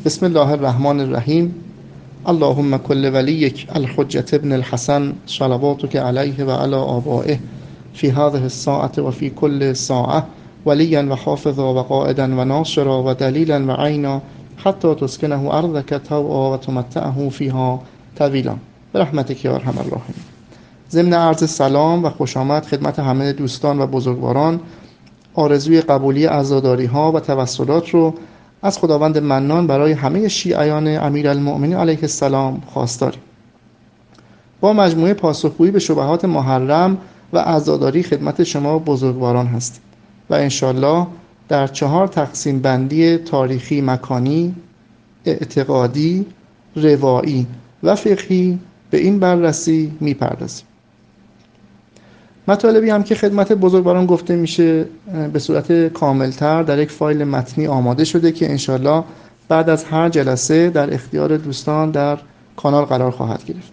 بسم الله الرحمن الرحیم. اللهم كل وليك الحجة ابن الحسن صلواتك عليه وعلى آبائه في هذه الساعة وفي كل ساعة وليا وحافظا وقائدا وناصرا ودليلا وعينا حتى تسكنه أرضك طوعا وتمتعه فيها طويلا برحمتك یا ارحم الراحمین. ضمن عرض سلام و خوش آمد خدمت همه دوستان و بزرگواران، آرزوی قبولی عزاداری ها و توسلات رو از خداوند منان برای همه شیعیان امیرالمؤمنین علیه السلام خواستاریم. با مجموعه پاسخگویی به شبهات محرم و عزاداری خدمت شما بزرگواران هستیم و انشالله در 4 تقسیم بندی تاریخی، مکانی، اعتقادی، روایی و فقهی به این بررسی میپردازیم. مطالبی هم که خدمت بزرگواران گفته میشه به صورت کاملتر در یک فایل متنی آماده شده که انشالله بعد از هر جلسه در اختیار دوستان در کانال قرار خواهد گرفت.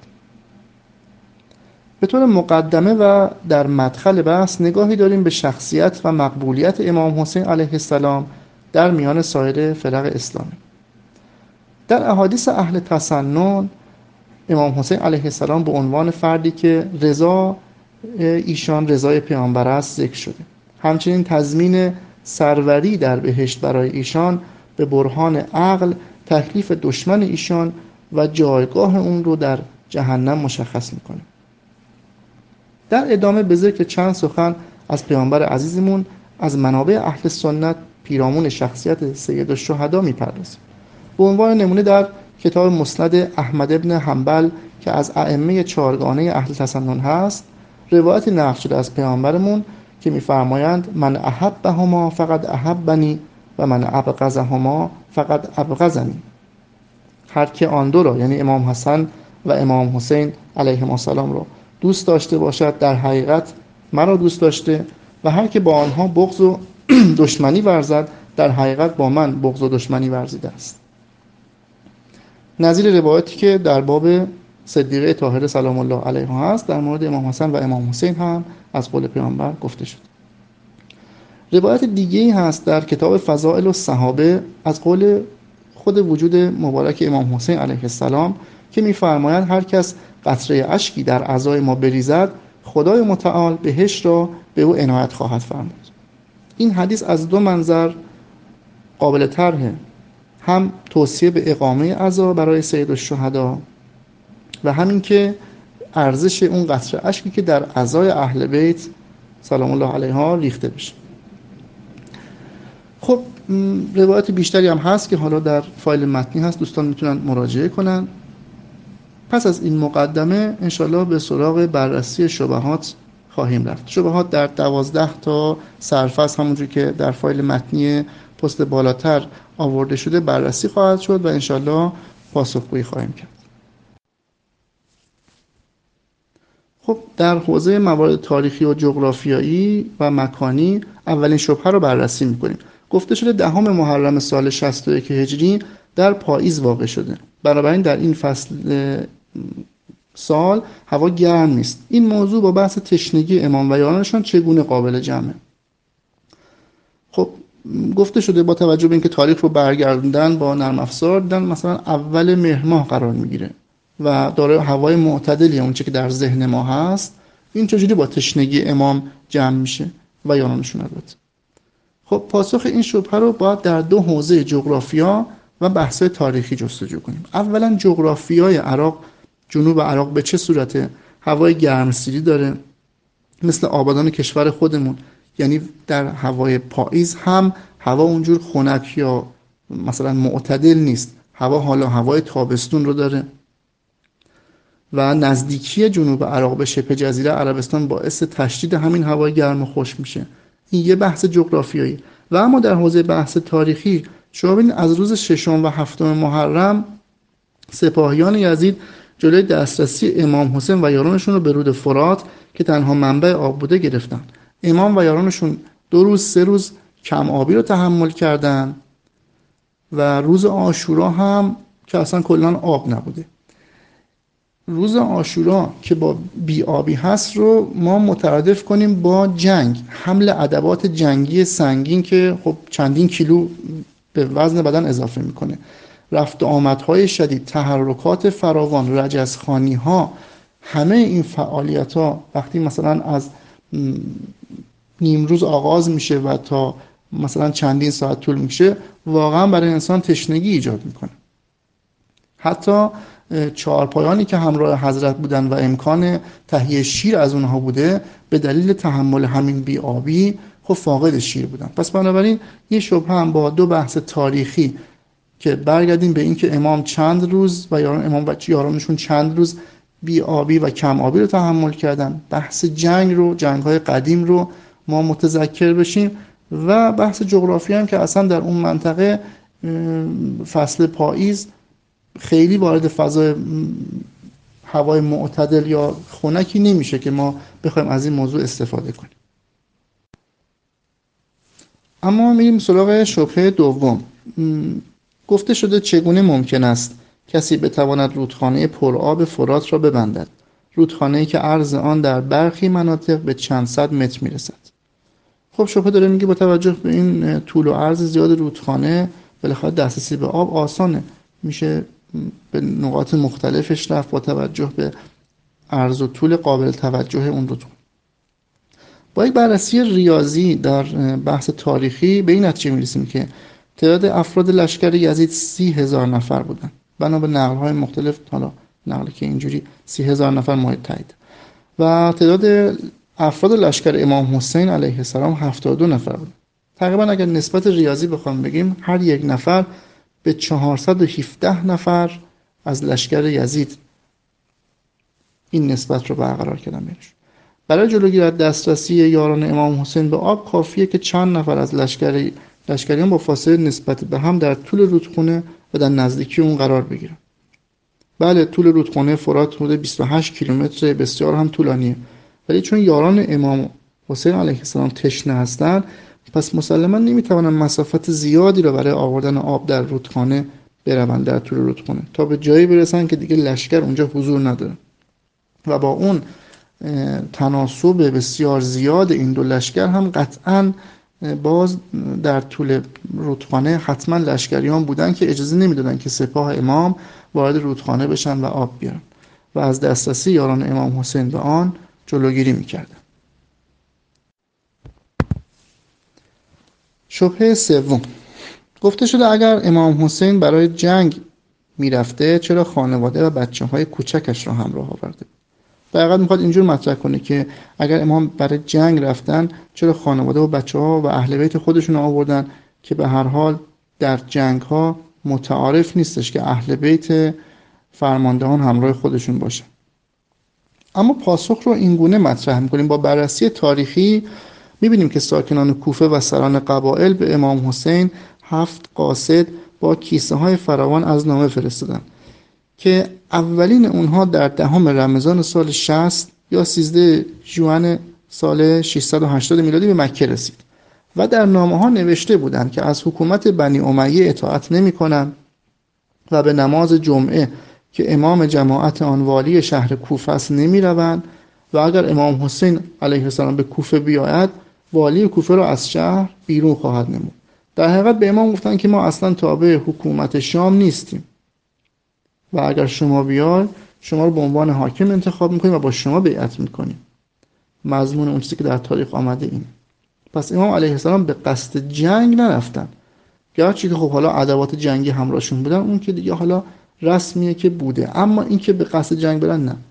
به طور مقدمه و در مدخل بحث نگاهی داریم به شخصیت و مقبولیت امام حسین علیه السلام در میان سایر فرق اسلامی. در احادیث اهل تسنن امام حسین علیه السلام به عنوان فردی که رضا ایشان رضای پیامبر است ذکر شده. همچنین تضمین سروری در بهشت برای ایشان به برهان عقل تکلیف دشمن ایشان و جایگاه اون رو در جهنم مشخص میکنه. در ادامه به ذکر چند سخن از پیامبر عزیزمون از منابع اهل سنت پیرامون شخصیت سید الشهدا میپردازیم. به عنوان نمونه در کتاب مسند احمد ابن حنبل که از ائمه 4گانه اهل تسنن هست، روایتی نقل شده از پیامبرمون که می‌فرمایند من احبهما فقد احبنی و من ابغضهما فقد ابغضنی. هر که آن دو را، یعنی امام حسن و امام حسین علیهما السلام را دوست داشته باشد در حقیقت مرا دوست داشته و هر که با آنها بغض و دشمنی ورزد در حقیقت با من بغض و دشمنی ورزیده است. نظیر روایتی که در باب صدیقه طاهره سلام الله علیها هست در مورد امام حسن و امام حسین هم از قول پیامبر گفته شد. روایت دیگه‌ای هست در کتاب فضائل الصحابه از قول خود وجود مبارک امام حسین علیه السلام که می‌فرمایند هر کس قطره اشکی در اعضای ما بریزد خدای متعال بهشت را به او عنایت خواهد فرمود. این حدیث از 2 منظر قابل طرحه، هم توصیه به اقامه عزا برای سید الشهدا و همین که ارزش اون قطره اشکی که در اعضای اهل بیت سلام الله علیها ریخته بشه. خب روایت بیشتری هم هست که حالا در فایل متنی هست، دوستان میتونن مراجعه کنن. پس از این مقدمه انشالله به سراغ بررسی شبهات خواهیم رفت. شبهات در 12 تا سرفصل همونجور که در فایل متنی پست بالاتر آورده شده بررسی خواهد شد و انشالله پاسخگویی خواهیم کرد. خب در حوزه موارد تاریخی و جغرافیایی و مکانی اولین شبهه رو بررسی می‌کنیم. گفته شده 10 محرم سال 61 هجری در پاییز واقع شده. بنابراین در این فصل سال هوا گرم نیست. این موضوع با بحث تشنگی امام و یارانشان چگونه قابل جمعه؟ خب گفته شده با توجه به اینکه تاریخ رو برگردوندن با نرم افزار دیدن مثلا اول مهر ماه قرار میگیره و داره هوای معتدلی اونچه که در ذهن ما هست، این چجوری با تشنگی امام جمع میشه و یارانشون البته. خب پاسخ این شبهه رو باید در 2 حوزه جغرافیا و بحث‌های تاریخی جستجو کنیم. اولا جغرافیای عراق، جنوب عراق به چه صورته؟ هوای گرمسیری داره مثل آبادان کشور خودمون، یعنی در هوای پاییز هم هوا اونجور خنک یا مثلا معتدل نیست، حالا هوای تابستون رو داره و نزدیکی جنوب عراق به شبه جزیره عربستان باعث تشدید همین هوای گرم و خشک میشه. این یه بحث جغرافیایی. و اما در حوزه بحث تاریخی شما ببینید از روز 6 و 7 محرم سپاهیان یزید جلوی دسترسی امام حسین و یارانشون رو به رود فرات که تنها منبع آب بوده گرفتن. امام و یارانشون 2 روز 3 روز کم آبی رو تحمل کردن و روز عاشورا هم که اصلا کلا آب نبوده. روز عاشورا که با بی‌آبی هست رو ما مترادف کنیم با جنگ، حمل ادوات جنگی سنگین که خب چندین کیلو به وزن بدن اضافه میکنه رفت و آمدهای شدید، تحرکات فراوان، رجزخوانی ها، همه این فعالیت ها وقتی مثلا از نیمروز آغاز میشه و تا مثلا چندین ساعت طول میشه، واقعا برای انسان تشنگی ایجاد میکنه. حتی چهارپایانی که همراه حضرت بودن و امکان تهیه شیر از اونها بوده، به دلیل تحمل همین بی‌آبی خب فاقد شیر بودن. پس بنابراین یه شبهه هم با دو بحث تاریخی که برگردیم به این که امام چند روز و امام و یارانشون چند روز بی‌آبی و کم آبی رو تحمل کردن، بحث جنگ رو، جنگ‌های قدیم رو ما متذکر بشیم، و بحث جغرافی هم که اصلا در اون منطقه فصل پاییز خیلی وارد فضای هوای معتدل یا خنکی نمیشه که ما بخوایم از این موضوع استفاده کنیم. اما میریم سراغ شبهه دوم. گفته شده چگونه ممکن است کسی بتواند رودخانه پرآب فرات را ببندد، رودخانه‌ای که عرض آن در برخی مناطق به چند صد متر میرسد. خب شبهه داره میگه با توجه به این طول و عرض زیاد رودخانه، بالاخره دسترسی به آب آسانه، میشه به نقاط مختلفش رفت با توجه به عرض و طول قابل توجه اون رودخانه. با یک بررسی ریاضی در بحث تاریخی به این نتیجه میرسیم که تعداد افراد لشکر یزید 30,000 نفر بودن. بنا به نقل‌های مختلف، حالا نقلی که اینجوری 30,000 نفر مورد تایید، و تعداد افراد لشکر امام حسین علیه السلام 72 نفر بود. تقریبا اگر نسبت ریاضی بخوام بگیم، هر یک نفر به 417 نفر از لشکر یزید این نسبت رو برقرار کردن بینش. برای جلوگیری از دسترسی یاران امام حسین به آب، کافیه که چند نفر از لشکریان با فاصله نسبت به هم در طول رودخانه و در نزدیکی اون قرار بگیرن. بله، طول رودخانه فرات حدود 28 کیلومتر، بسیار هم طولانیه، ولی چون یاران امام حسین علیه السلام تشنه هستند، پس مسلما نمیتوانن مسافت زیادی رو برای آوردن آب در رودخانه بروند در طول رودخانه تا به جایی برسن که دیگه لشکر اونجا حضور نداره. و با اون تناسب بسیار زیاد این دو لشکر هم قطعاً باز در طول رودخانه حتما لشکریان بودن که اجازه نمیدادن که سپاه امام وارد رودخانه بشن و آب بیارن و از دسترسی یاران امام حسین به آن جلوگیری میکردن. شبهه سوم. گفته شده اگر امام حسین برای جنگ میرفته، چرا خانواده و بچه‌های کوچکش را همراه آورده؟ در حقیقت میخواد اینجور مطرح کنه که اگر امام برای جنگ رفتن، چرا خانواده و بچه‌ها و اهل بیت خودشون آوردن که به هر حال در جنگ‌ها متعارف نیستش که اهل بیت فرماندهان همراه خودشون باشه. اما پاسخ رو اینگونه مطرح می‌کنیم: با بررسی تاریخی می‌بینیم که ساکنان کوفه و سران قبایل به امام حسین 7 قاصد با کیسه‌های فراوان از نامه فرستادند که اولین اونها در 10 رمضان سال 60 یا 13 ژوئن سال 680 میلادی به مکه رسید و در نامه‌ها نوشته بودند که از حکومت بنی امیه اطاعت نمی‌کنند و به نماز جمعه که امام جماعت آن والی شهر کوفه است نمی‌روند و اگر امام حسین علیه السلام به کوفه بیاید، والی کوفه را از شهر بیرون خواهد نمود. در حقیقت به امام گفتند که ما اصلا تابع حکومت شام نیستیم و اگر شما بیاید، شما رو به عنوان حاکم انتخاب میکنیم و با شما بیعت میکنیم. مضمون اون چیزی که در تاریخ آمده اینه. پس امام علیه السلام به قصد جنگ نرفتن، گرچه که خب حالا ادوات جنگی همراهشون بودن، اون که دیگه حالا رسمیه که بوده، اما این که به قصد جنگ برن نه.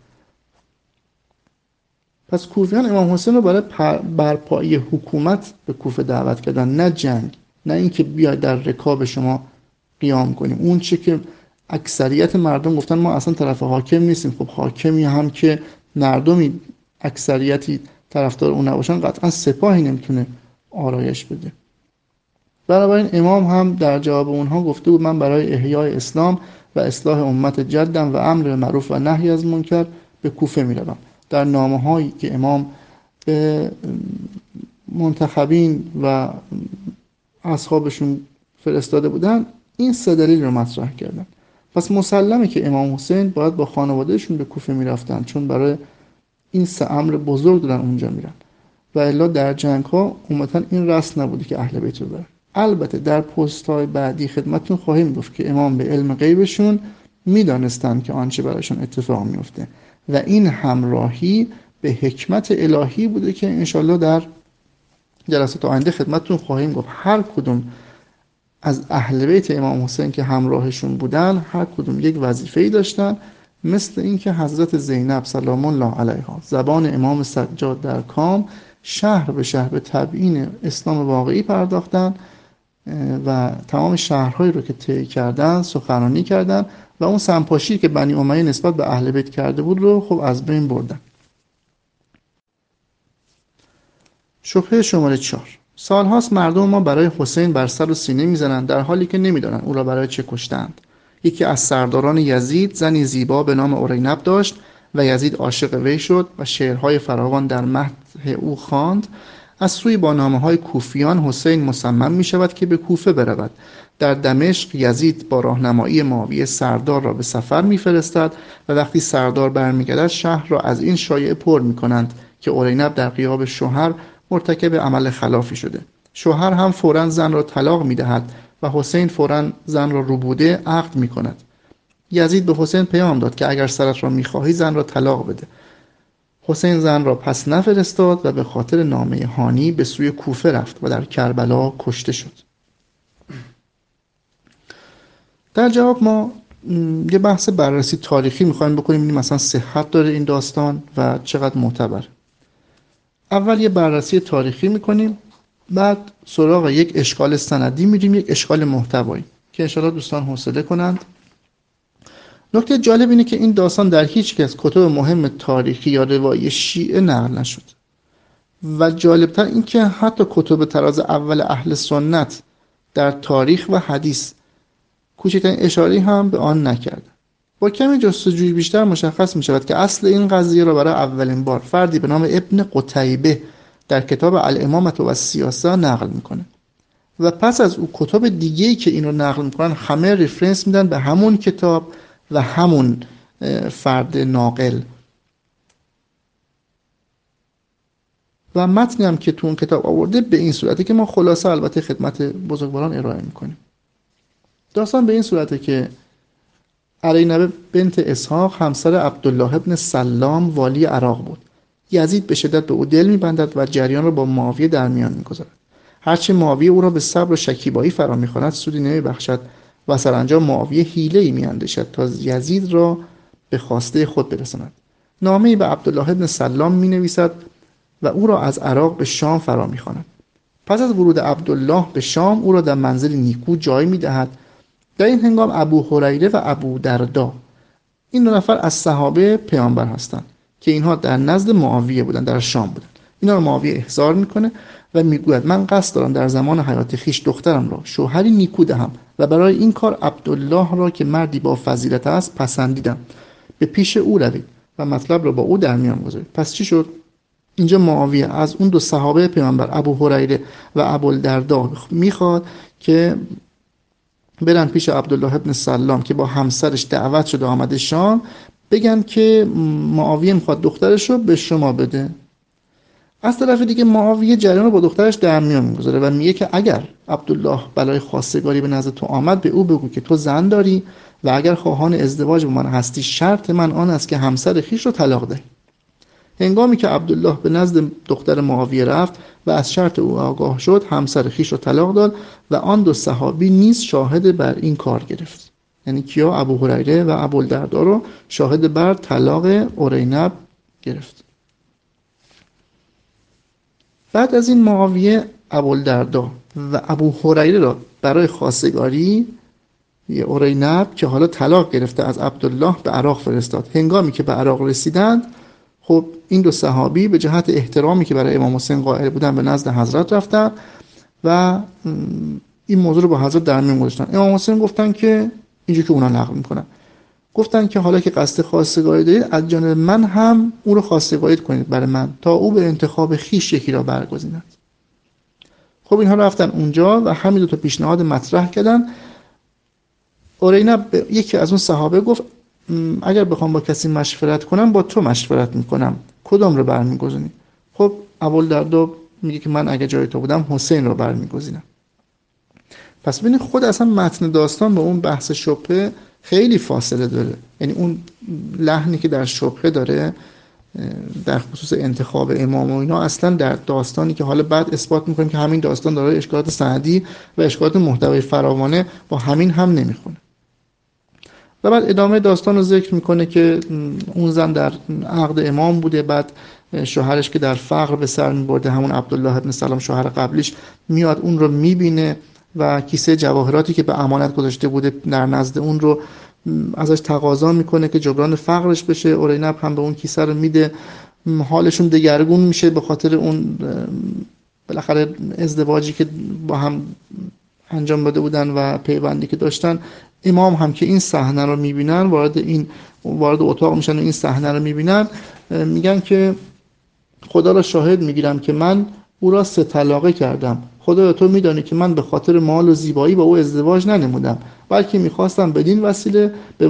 پس کوفیان امام حسین رو برای برپایی حکومت به کوفه دعوت کردن، نه جنگ، نه اینکه بیاید در رکاب شما قیام کنیم. اون چه که اکثریت مردم گفتن ما اصلا طرف حاکم نیستیم. خب حاکمی هم که مردمی اکثریتی طرفدار اون نباشن، قطعا سپاهی نمیتونه آرایش بده. بنابراین امام هم در جواب اونها گفته بود من برای احیای اسلام و اصلاح امت جدم و امر به معروف و نهی از منکر به کوفه میروم. در نامه‌هایی که امام به منتخبین و اصحابشون فرستاده بودن، این سه دلیل رو مطرح کردن. پس مسلمه که امام حسین باید با خانوادهشون به کوفه میرفتن، چون برای این سه امر بزرگ دارن اونجا میرن، و الا در جنگ ها عموما این رسم نبوده که اهل بیت رو برن. البته در پست‌های بعدی خدمتتون خواهیم گفت که امام به علم غیبشون میدانستند که آنچه برایشون اتفاق میفته و این همراهی به حکمت الهی بوده که انشالله در جلسات آینده خدمتتون خواهیم گفت. هر کدوم از اهل بیت امام حسین که همراهشون بودن هر کدوم یک وظیفه‌ای داشتن، مثل اینکه حضرت زینب سلام الله علیها زبان امام سجاد در کام شهر به شهر به تبیین اسلام واقعی پرداختن و تمام شهرهایی رو که طی کردن سخنرانی کردن و اون سمپاشی که بنی امیه نسبت به اهل بیت کرده بود رو خب از بین بردن. شبهه شماره 4: سالهاست مردم ما برای حسین بر سر و سینه میزنند در حالی که نمیدانند او را برای چه کشتند. یکی از سرداران یزید زنی زیبا به نام اورینب داشت و یزید عاشق وی شد و شعرهای فراوان در مدح او خواند. از سوی با نامه‌های کوفیان حسین مصمم می‌شود که به کوفه برود. در دمشق یزید با راهنمایی معاویه سردار را به سفر می‌فرستد و وقتی سردار برمیگردد شهر را از این شایعه پر می‌کنند که اورینب در غیاب شوهر مرتکب عمل خلافی شده. شوهر هم فوراً زن را طلاق می‌دهد و حسین فوراً زن را ربوده عقد می‌کند. یزید به حسین پیام داد که اگر سرت را می‌خواهی زن را طلاق بده. حسین زن را پس نفرستاد و به خاطر نامه هانی به سوی کوفه رفت و در کربلا کشته شد. در جواب ما یه بحث بررسی تاریخی می‌خوایم بکنیم، ببینیم مثلا صحت داره این داستان و چقدر معتبر. اول یه بررسی تاریخی می‌کنیم، بعد سراغ یک اشکال سندی میریم، یک اشکال محتوایی که انشاءالله دوستان حوصله کنند. نکته جالب اینه که این داستان در هیچ یک از کتب مهم تاریخی یا روایی شیعه نقل نشد و جالبتر این که حتی کتب تراز اول اهل سنت در تاریخ و حدیث کوچکترین اشاره‌ای هم به آن نکرد. با کمی جستجوی بیشتر مشخص می شود که اصل این قضیه را برای اولین بار فردی به نام ابن قتیبه در کتاب الامامة و السیاسه نقل میکنه و پس از او کتب دیگه‌ای که این رو نقل میکنن همه ریفرنس میدن به همون کتاب و همون فرد ناقل و متنی هم که تو اون کتاب آورده به این صورته که ما خلاصه البته خدمت بزرگواران ارائه میکنیم. داستان به این صورته که ارینبه بنت اسحاق همسر عبدالله ابن سلام والی عراق بود. یزید به شدت به او دل میبندد و جریان را با معاویه در میان میگذارد. هرچه معاویه او را به صبر و شکیبایی فرا میخواند سودی نمیبخشد و سرانجام معاویه حیله‌ای میاندیشد تا یزید را به خواسته خود برساند. نامه‌ای به عبدالله ابن سلام مینویسد و او را از عراق به شام فرا میخواند. پس از ورود عبدالله به شام او را در منزل نیکو جای میدهد. در این هنگام ابو هریره و ابو دردا این دو نفر از صحابه پیامبر هستند که اینها در نزد معاویه بودند، در شام بودند. اینا رو معاویه احضار میکنه و میگوید من قصد دارم در زمان حیات خیش دخترم را شوهری نیکو دهم و برای این کار عبدالله را که مردی با فضیلت است پسندیدم. به پیش او روید و مطلب را با او در میان گذارید. پس چی شد؟ اینجا معاویه از اون دو صحابه پیامبر ابو هریره و ابوالدرداء میخواد که برن پیش عبدالله ابن سلام که با همسرش دعوت شده آمده شام، بگن که معاویه میخواد دخترش رو به شما بده. از طرف دیگه معاویه جریان رو با دخترش در میان میگذاره و میگه که اگر عبدالله بلای خواستگاری به نزد تو آمد به او بگو که تو زن داری و اگر خواهان ازدواج با من هستی شرط من آن است که همسر خیش رو طلاق دهی. هنگامی که عبدالله به نزد دختر معاویه رفت و از شرط او آگاه شد همسر خیش رو طلاق داد و آن دو صحابی نیز شاهد بر این کار گرفت. یعنی کیا؟ ابو هریره و ابوالدرداء رو شاهد بر طلاق اورینب گرفت. بعد از این معاویه ابوالدرداء و ابو هریره را برای خواستگاری اورینب که حالا طلاق گرفته از عبدالله به عراق فرستاد. هنگامی که به عراق رسیدند خب این دو صحابی به جهت احترامی که برای امام حسین قائل بودن به نزد حضرت رفتن و این موضوع رو با حضرت در میون گذاشتن. امام حسین گفتن که اینجوری که اونا نقل میکنن، گفتن که حالا که قصد خواستگاری دارید از جانب من هم او رو خواستگاری کنید برای من تا او به انتخاب خیش یکی را برگزیند. خب اینها رفتن اونجا و همین دو تا پیشنهاد مطرح کردن. اورینب یکی از اون صحابه گفت اگر بخوام با کسی مشورت کنم با تو مشورت میکنم، کدام رو برمیگزینی؟ خب ابوالدرداء میگه که من اگه جای تو بودم حسین رو برمیگزینم. پس ببینید خود اصلا متن داستان با اون بحث شبهه خیلی فاصله داره. یعنی اون لحنی که در شبهه داره در خصوص انتخاب امام و اینا، اصلا در داستانی که حالا بعد اثبات میکنیم که همین داستان داره اشکالات سندی و اشکالات محتوی فراوانه، با همین هم نمیخونه. و بعد ادامه داستان رو ذکر میکنه که اون زن در عقد امام بوده، بعد شوهرش که در فقر به سر میبرده، همون عبدالله ابن سلام شوهر قبلیش، میاد اون رو میبینه و کیسه جواهراتی که به امانت گذاشته بوده در نزد اون رو ازش تقاضا میکنه که جبران فقرش بشه. اورینب هم به اون کیسه رو میده. حالشون دگرگون میشه به خاطر اون بالاخره ازدواجی که با هم انجام داده بودن و پیوندی که داشتن. امام هم که این صحنه رو میبینن، وارد اتاق میشن و این صحنه رو میبینن، میگن که خدا را شاهد میگیرم که من او را 3 طلاقه کردم. خدا تو میدانی که من به خاطر مال و زیبایی با او ازدواج ننمودم، بلکه میخواستم بدین وسیله به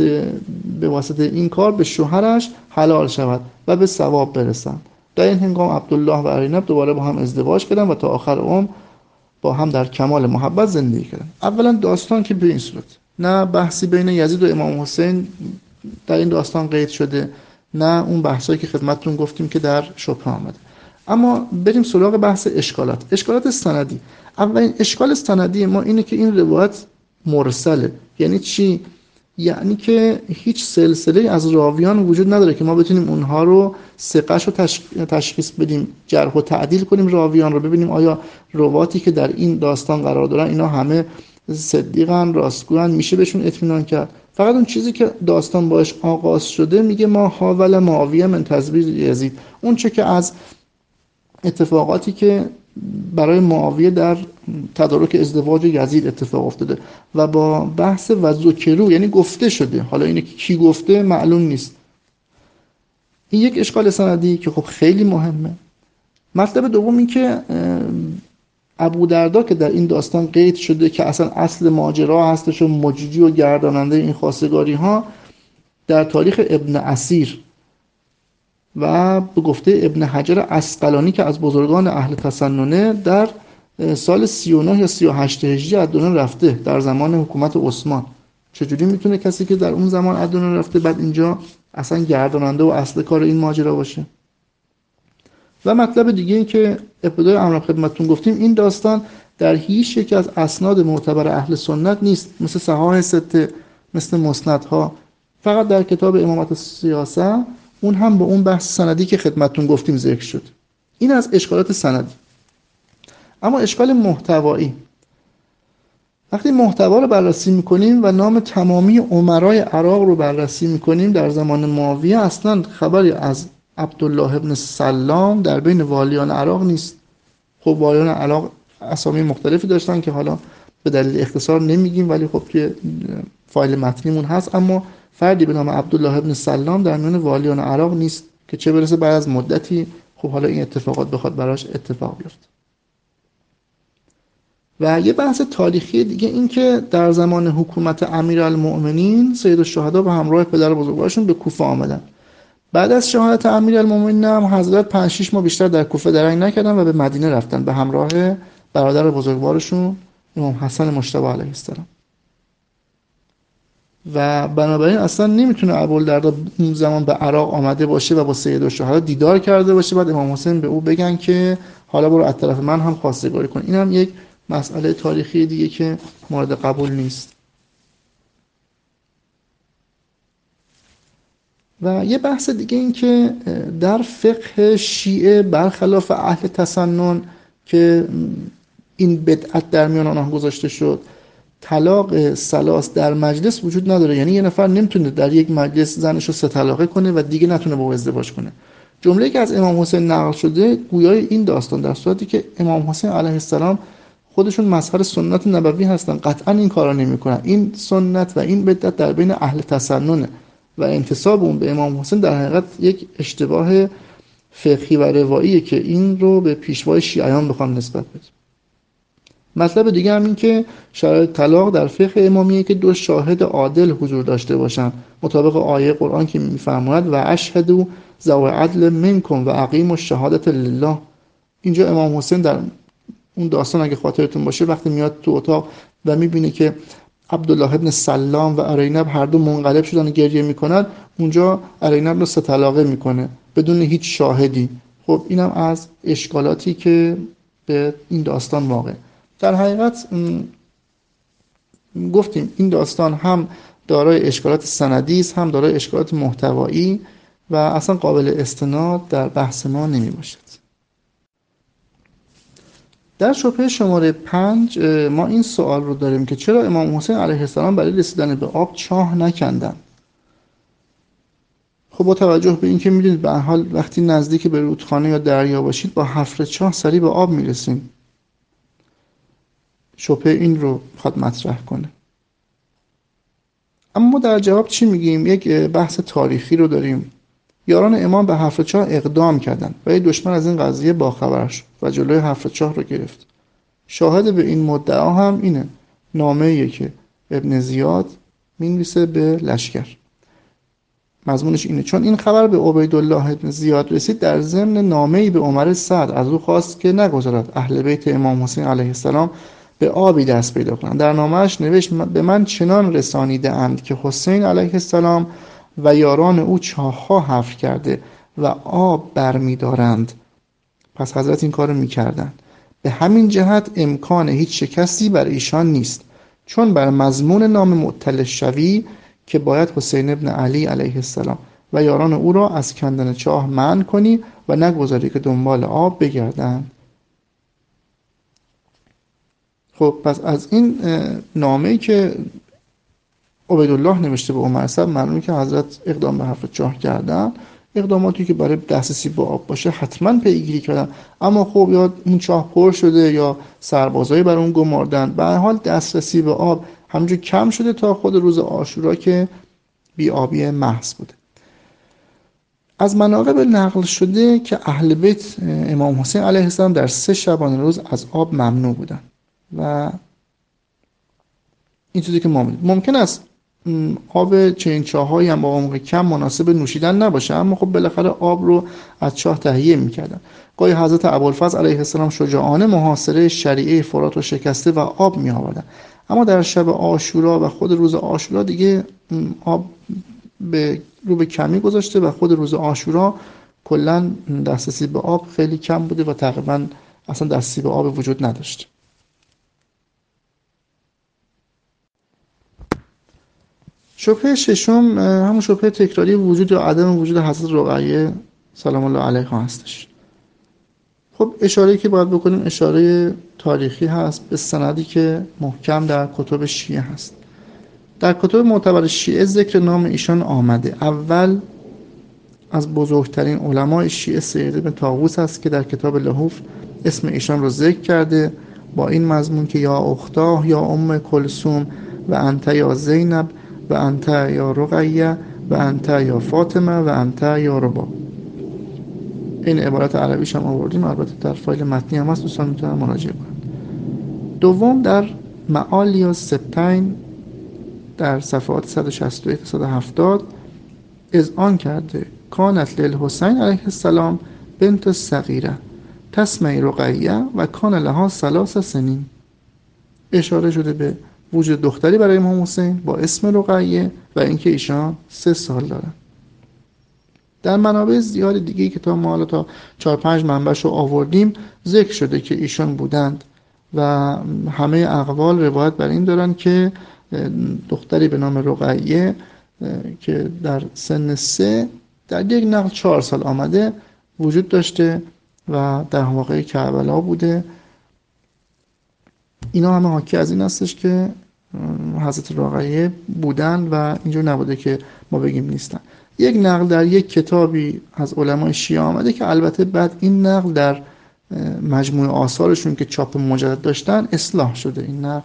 واسطه این کار به شوهرش حلال شود و به ثواب برسم. در این هنگام عبدالله و ارینب دوباره با هم ازدواج کردن و تا آخر عمر با هم در کمال محبت زندگی کردن. اولا داستان که به این صورت، نه بحثی بین یزید و امام حسین در این داستان قید شده، نه اون بحثایی که خدمتتون گفتیم که در شبهه آمده. اما بریم سراغ بحث اشکالات سندی. اولین اشکال سندی ما اینه که این روایت مرسله. یعنی چی؟ یعنی که هیچ سلسله از راویان وجود نداره که ما بتونیم اونها رو ثقه‌اش رو تشخیص بدیم، جرح و تعدیل کنیم راویان رو، ببینیم آیا رواتی که در این داستان قرار دارن اینا همه صدیقن، راستگوین، میشه بهشون اطمینان کرد. فقط اون چیزی که داستان باش آغاز شده میگه ما حاول معاویه من تزویج یزید، اون چه که از اتفاقاتی که برای معاویه در تدارک ازدواج یزید اتفاق افتاده و با بحث و ذکرو، یعنی گفته شده، حالا اینه که کی گفته معلوم نیست. این یک اشکال سندی که خب خیلی مهمه. مطلب دوم این که ابودردا که در این داستان قید شده که اصلا اصل ماجرا هستش و مجری و گرداننده این خواستگاری ها، در تاریخ ابن اسیر و به گفته ابن حجر عسقلانی که از بزرگان اهل تسننه، در سال 39 یا 38 هجری از دنیا رفته، در زمان حکومت عثمان. چجوری میتونه کسی که در اون زمان از دنیا رفته بعد اینجا اصلا گرداننده و اصل کار این ماجرا باشه؟ و مطلب دیگه این که ابتدای امر خدمتتون گفتیم، این داستان در هیچ یک از اسناد معتبر اهل سنت نیست، مثل صحاح سته، مثل مسندها. فقط در کتاب امامت السیاسه، اون هم با اون بحث سندی که خدمتتون گفتیم ذکر شد. این از اشکالات سندی. اما اشکال محتوایی، وقتی محتوا رو بررسی میکنیم و نام تمامی امرای عراق رو بررسی میکنیم در زمان معاویه، اصلا خبری از عبدالله ابن سلام در بین والیان عراق نیست. خب والیان عراق اسامی مختلفی داشتن که حالا به دلیل اختصار نمیگیم، ولی خب توی فایل متنیمون هست. اما فردی به نام عبدالله ابن سلام در میان والیان عراق نیست که چه برسه بعد از مدتی خب حالا این اتفاقات بخواد براش اتفاق بیفته. و یه بحث تاریخی دیگه این که در زمان حکومت امیرالمؤمنین سید الشهدا به همراه پدر بزرگوارشون به کوفه آمدن. بعد از شهادت امیرالمؤمنین هم حضرت 5-6 ماه بیشتر در کوفه درنگ نکردن و به مدینه رفتن به همراه برادر بزرگوارشون امام حسن مجتبی علیه السلام. و بنابراین اصلا نمیتونه ابوالدرداء اون زمان به عراق آمده باشه و با سید الشهدا دیدار کرده باشه بعد امام حسین به او بگن که حالا برو از طرف من هم خواستگاری کن. این هم یک مسئله تاریخی دیگه که مورد قبول نیست. و یه بحث دیگه این که در فقه شیعه برخلاف اهل تسنن که این بدعت در میان آنها گذاشته شد، طلاق ثلاث در مجلس وجود نداره. یعنی یه نفر نمیتونه در یک مجلس زنش رو 3 طلاقه کنه و دیگه نتونه با او ازدواج کنه. جمله‌ای که از امام حسین نقل شده گویای این داستان، در صورتی که امام حسین علیه السلام خودشون مظهر سنت نبوی هستن، قطعا این کارا نمیکنن. این سنت و این بدعت در بین اهل تسننه و انتساب اون به امام حسین در حقیقت یک اشتباه فقهی و رواییه که این رو به پیشوای شیعیان بخوام نسبت بدیم. مطلب دیگه هم این که شرایط طلاق در فقه امامیه که 2 شاهد عادل حضور داشته باشن، مطابق آیه قرآن که میفرماید و اشهدوا ذوی عدل منکم و اقیموا الشهادة لله. اینجا امام حسین در اون داستان اگه خاطرتون باشه وقتی میاد تو اتاق و میبینه که عبدالله ابن سلام و ارینب هر دو منقلب شدن و گریه میکنن، اونجا ارینب رو ستلاقه میکنه بدون هیچ شاهدی. خب اینم از اشکالاتی که به این داستان واقع. در حقیقت گفتیم این داستان هم دارای اشکالات سندی است، هم دارای اشکالات محتوایی و اصلا قابل استناد در بحث ما نمی باشد. در شبهه شماره 5 ما این سوال رو داریم که چرا امام حسین علیه السلام برای رسیدن به آب چاه نکندن؟ خب با توجه به اینکه میدونید به هر حال وقتی نزدیک به رودخانه یا دریا باشید با حفر چاه سریع به آب میرسید. شبهه این رو خواهد مطرح کنه. اما ما در جواب چی میگیم؟ یک بحث تاریخی رو داریم. یاران امام به حفر چاه اقدام کردند و دشمن از این قضیه باخبر شد و جلوی حفر چاه رو گرفت. شاهد به این مدعا هم اینه نامه‌ایه که ابن زیاد می‌نویسه به لشکر. مضمونش اینه چون این خبر به عبیدالله ابن زیاد رسید، در ضمن نامه‌ای به عمر سعد از او خواست که نگذارد اهل بیت امام حسین علیه السلام به آبی دست پیدا کنند. در نامه‌اش نوشت به من چنان رسانیده اند که حسین علیه السلام و یاران او چاه‌ها حفر کرده و آب برمی‌دارند. پس حضرت این کارو می‌کردند. به همین جهت امکان هیچ شکستی بر ایشان نیست، چون بر مضمون نام مطلع شوی که باید حسین ابن علی علیه السلام و یاران او را از کندن چاه منع کنی و نگذاری که دنبال آب بگردند. خب پس از این نامه‌ای که عبیدالله نوشته به عمر سعد معلومه که حضرت اقدام به حفر چاه کردن. اقداماتی که برای دسترسی به آب باشه حتما پیگیری کردن، اما خب یا اون چاه پر شده یا سربازایی بر اون گماردن، به هر حال دسترسی به آب همونجور کم شده تا خود روز عاشورا که بی آبی محض بوده. از مناقب نقل شده که اهل بیت امام حسین علیه السلام در 3 شبانه روز از آب ممنوع بودن و این چیزی که ما میدونیم. ممکن است آب چنین چاه‌هایی هم با عمق کم مناسب نوشیدن نباشه، اما خب بالاخره آب رو از چاه تهیه می‌کردن. گاهی حضرت ابوالفضل علیه السلام شجاعانه محاصره شریعه فرات رو شکسته و آب می‌آوردن. اما در شب عاشورا و خود روز عاشورا دیگه آب رو به کمی گذاشته و خود روز عاشورا کلاً دسترسی به آب خیلی کم بوده و تقریباً اصلا دسترسی به آب وجود نداشته. شبهه ششم همون شبهه تکراری وجود یا عدم وجود حضرت رقیه سلام الله علیها هستش. خب اشاره‌ای که باید بکنیم اشاره تاریخی هست به سندی که محکم در کتب شیعه هست. در کتب معتبر شیعه ذکر نام ایشان آمده. اول از بزرگترین علمای شیعه سید ابن طاووس است که در کتاب لحوف اسم ایشان رو ذکر کرده با این مضمون که یا اختاه یا ام کلثوم و انت یا زینب و انت یا رقیه و انت یا فاطمه و انت یا ربا. این عبارت عربیش هم آوردیم، البته در فایل متنی هم هست، دوستان میتونن مراجعه کنن. دوم در معالی السبتین در صفحات 161 تا 170 اذعان کرده کانت للحسین علیه السلام بنت صغیره تسمى رقیه و کان لها 3 سنین. اشاره شده به وجود دختری برای امام حسین با اسم رقیه و اینکه ایشان 3 سال دارن. در منابع زیاد دیگه که ما حالا تا 4-5 منبعشو آوردیم ذکر شده که ایشان بودند و همه اقوال روایت بر این دارن که دختری به نام رقیه که در سن 3 در یک نقل 4 سال آمده وجود داشته و در واقع کربلا بوده. اینا همه حاکی از این هستش که حضرت رقیه بودن و اینجور نبوده که ما بگیم نیستن. یک نقل در یک کتابی از علمای شیعه آمده که البته بعد این نقل در مجموع آثارشون که چاپ مجدد داشتن اصلاح شده. این نقل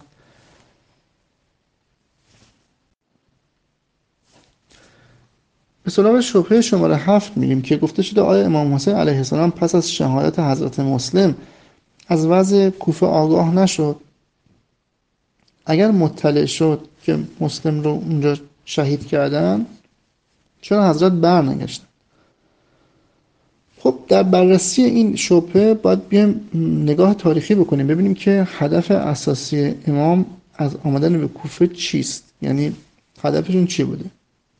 به سراغ شبهه شماره 7 میگیم که گفته شده آیا امام حسین علیه السلام پس از شهادت حضرت مسلم از وضع کوفه آگاه نشد؟ اگر مطلع شد که مسلم رو اونجا شهید کردن چون حضرت برنگشتن؟ خب خب در بررسی این شبهه باید بیایم نگاه تاریخی بکنیم، ببینیم که هدف اساسی امام از آمدن به کوفه چیست، یعنی هدفشون چی بوده.